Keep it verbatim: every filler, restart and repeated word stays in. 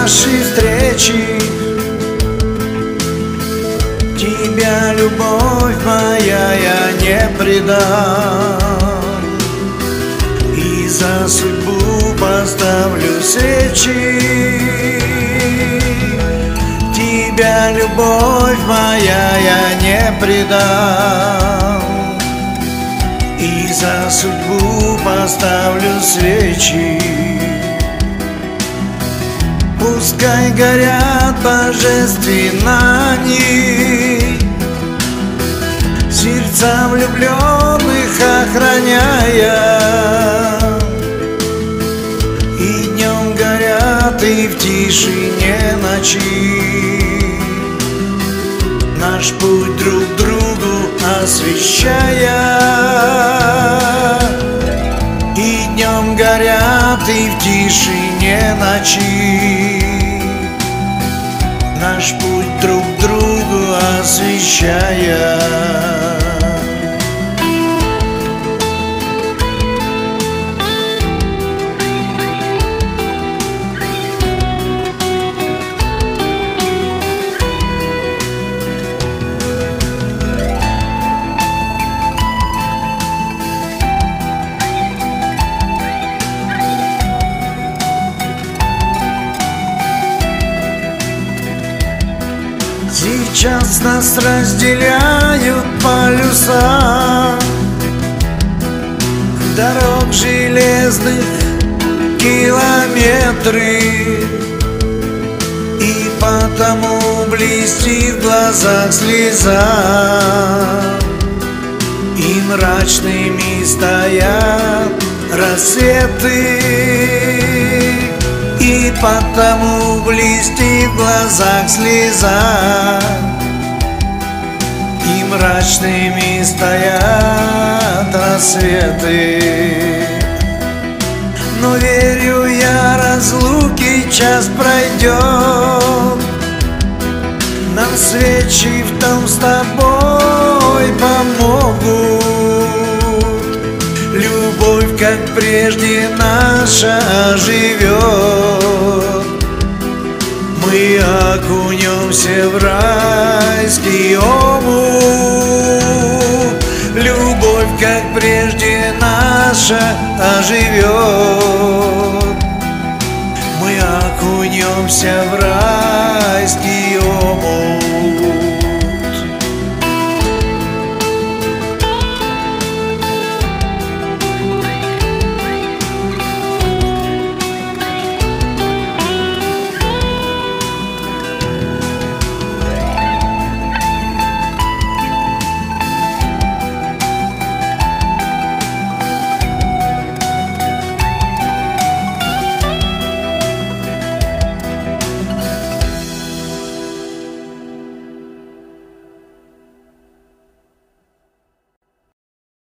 нашей встречи. Тебя, любовь моя, я не предам, и за судьбу поставлю свечи. Тебя, любовь моя, я не предам, и за судьбу поставлю свечи. Пускай горят божественно они, сердца влюбленных охраняя. И днем горят, и в тишине ночи, наш путь друг другу освещая. И днем горят, и в тишине ночи, наш путь друг другу освещая. Сейчас нас разделяют полюса дорог железных километры, и потому блестит в глазах слеза, и мрачными стоят рассветы. И потому блестит в глазах слеза, и мрачными стоят рассветы. Но верю я, разлуки час пройдет, нам свечи в том с тобой помогут. Любовь, как прежде, наша оживет. Мы окунемся в райский омут. Любовь, как прежде, наша оживет. Мы окунемся в райский омут.